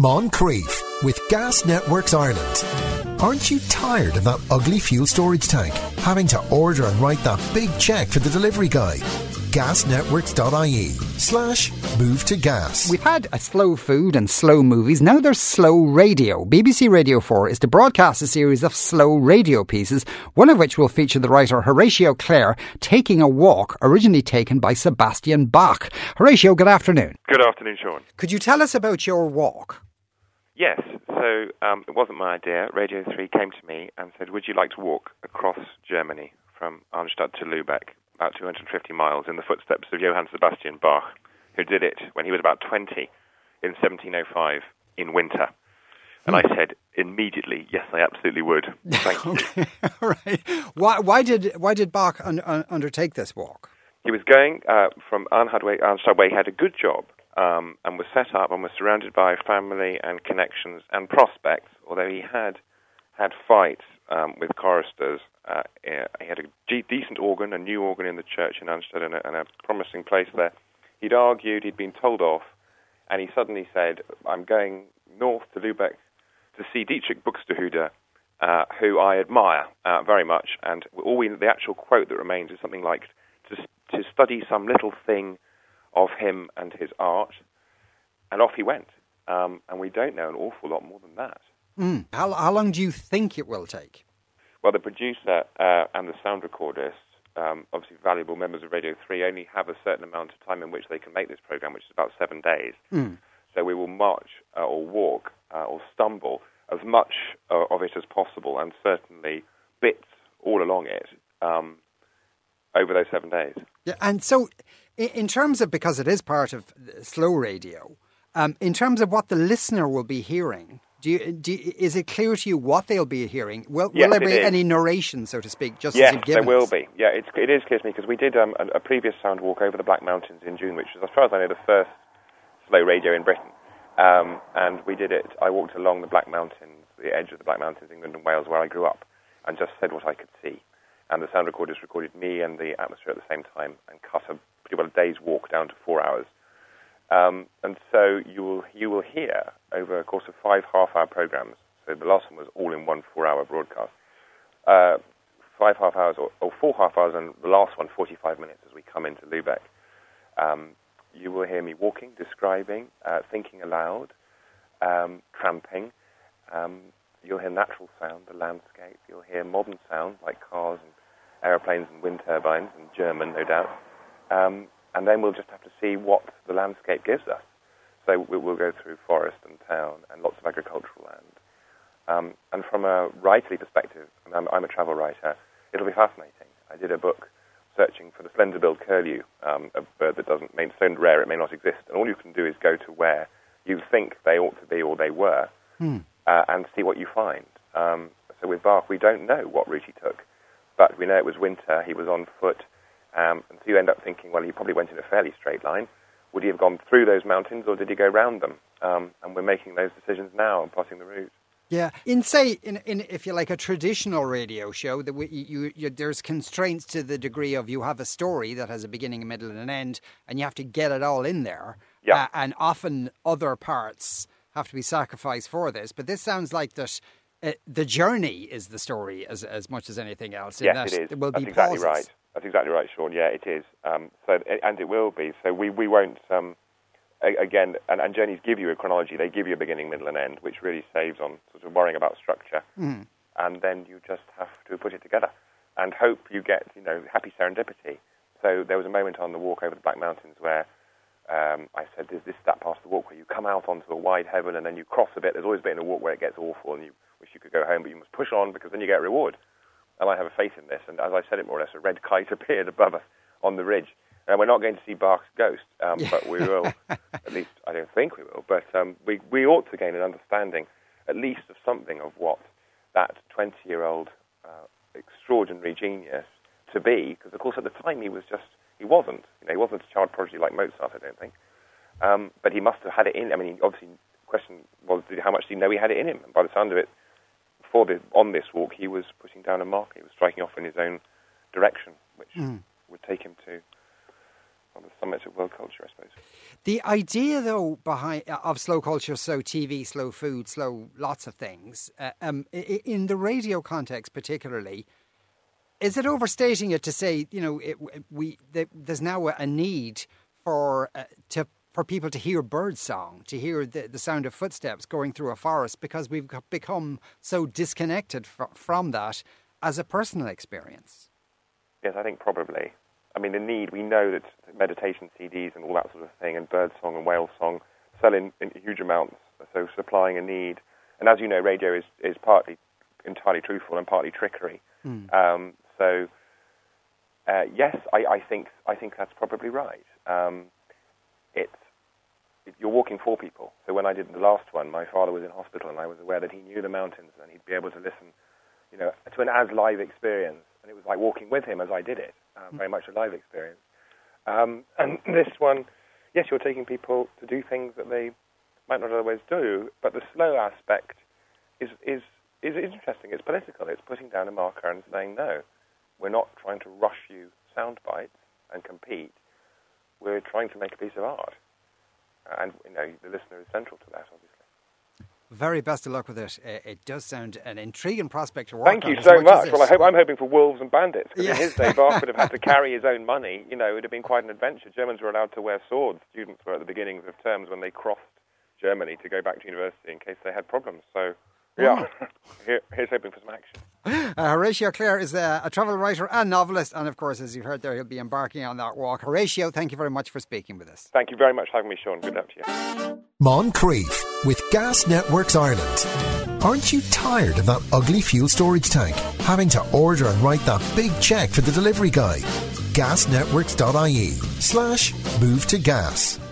Moncrief with Gas Networks Ireland. Aren't you tired of that ugly fuel storage tank? Having to order and write that big cheque for the delivery guy? gasnetworks.ie/move to gas. We've had a slow food and slow movies. Now there's slow radio. BBC Radio 4 is to broadcast a series of slow radio pieces, one of which will feature the writer Horatio Clare taking a walk originally taken by Sebastian Bach. Horatio, good afternoon. Good afternoon, Sean. Could you tell us about your walk? Yes, so it wasn't my idea. Radio 3 came to me and said, would you like to walk across Germany from Arnstadt to Lübeck, about 250 miles, in the footsteps of Johann Sebastian Bach, who did it when he was about 20 in 1705 in winter. And I said immediately, yes, I absolutely would. Thank you. Right. Why did Bach undertake this walk? He was going from Arnstadt where he had a good job and was set up and was surrounded by family and connections and prospects, although he had fights with choristers. He had a decent organ, a new organ in the church in Arnstadt and a promising place there. He'd argued, he'd been told off, and he suddenly said, I'm going north to Lübeck to see Dietrich Buxtehude, who I admire very much, and the actual quote that remains is something like, to study some little thing of him and his art, and off he went. And we don't know an awful lot more than that. How long do you think it will take? Well, the producer and the sound recordist, obviously valuable members of Radio 3, only have a certain amount of time in which they can make this program, which is about 7 days. So we will march or walk or stumble as much of it as possible, and certainly bits all along it over those 7 days. Yeah, and so in terms of, because it is part of slow radio, in terms of what the listener will be hearing, is it clear to you what they'll be hearing? Will there be any narration, so to speak, just as you've given Yes, there will us? be. Yeah, it is clear to me, because we did a previous sound walk over the Black Mountains in June, which is, as far as I know, the first slow radio in Britain. And we did it. I walked along the Black Mountains, the edge of the Black Mountains, England and Wales, where I grew up, and just said what I could see. And the sound recorders recorded me and the atmosphere at the same time and cut pretty well a day's walk down to 4 hours. And so you will hear over a course of 5 half-hour programs. So the last one was all in one 4-hour broadcast. 5 half hours or 4 half hours, and the last one 45 minutes as we come into Lübeck. You will hear me walking, describing, thinking aloud, tramping. You'll hear natural sound, the landscape. You'll hear modern sound like cars and aeroplanes and wind turbines, and German, no doubt. And then we'll just have to see what the landscape gives us. So we'll go through forest and town and lots of agricultural land. And from a writerly perspective, and I'm a travel writer, it'll be fascinating. I did a book searching for the slender-billed curlew, a bird that doesn't mean so rare it may not exist. And all you can do is go to where you think they ought to be or they were, and see what you find. So with Bach, we don't know what route he took, but we know it was winter, he was on foot, and so you end up thinking, well, he probably went in a fairly straight line. Would he have gone through those mountains, or did he go round them? And we're making those decisions now and plotting the route. Yeah, in if you like a traditional radio show, there's constraints to the degree of you have a story that has a beginning, a middle, and an end, and you have to get it all in there. Yeah. And often other parts have to be sacrificed for this. But this sounds like that the journey is the story as much as anything else. Yes, it is. There will That's be exactly pauses. right. That's exactly right, Sean. Yeah, it is. And it will be. So we won't. Again, and journeys give you a chronology. They give you a beginning, middle, and end, which really saves on sort of worrying about structure. And then you just have to put it together and hope you get, happy serendipity. So there was a moment on the walk over the Black Mountains where I said, there's that part of the walk where you come out onto a wide heaven and then you cross a bit. There's always been a walk where it gets awful and you wish you could go home, but you must push on because then you get a reward. And I have a faith in this. And as I said it more or less, a red kite appeared above us on the ridge. And we're not going to see Bach's ghost, but we will. At least, I don't think we will. But we ought to gain an understanding, at least of something of what that 20-year-old extraordinary genius to be. Because, of course, at the time he wasn't. He wasn't a child prodigy like Mozart, I don't think. But he must have had it in. I mean, obviously, the question was, how much did he know he had it in him? And by the sound of it, on this walk, he was putting down a mark. He was striking off in his own direction, which would take him to on the summit of world culture, I suppose. The idea, though, of slow culture, slow TV, slow food, slow lots of things, in the radio context particularly, is it overstating it to say, there's now a need for people to hear birdsong, to hear the sound of footsteps going through a forest, because we've become so disconnected from that as a personal experience? Yes, I think probably. I mean, the need, we know that meditation CDs and all that sort of thing, and birdsong and whale song sell in huge amounts, so supplying a need. And as you know, radio is partly entirely truthful and partly trickery. Yes, I think that's probably right. You're walking for people. So when I did the last one, my father was in hospital, and I was aware that he knew the mountains, and he'd be able to listen, to an as live experience. And it was like walking with him as I did it, very much a live experience. And this one, yes, you're taking people to do things that they might not otherwise do, but the slow aspect is interesting. It's political. It's putting down a marker and saying, no, we're not trying to rush you sound bites and compete. We're trying to make a piece of art. And, the listener is central to that, obviously. Very best of luck with it. It does sound an intriguing prospect to work on. Thank you so much. Well, I'm hoping for wolves and bandits. Because in his day, Bach would have had to carry his own money. It would have been quite an adventure. Germans were allowed to wear swords. Students were at the beginnings of terms when they crossed Germany to go back to university in case they had problems. So, yeah, here's hoping for some action. Horatio Clare is a travel writer and novelist. And, of course, as you heard there, he'll be embarking on that walk. Horatio, thank you very much for speaking with us. Thank you very much for having me, Sean. Good luck to you. Moncrief with Gas Networks Ireland. Aren't you tired of that ugly fuel storage tank? Having to order and write that big cheque for the delivery guy? Gasnetworks.ie/move to gas.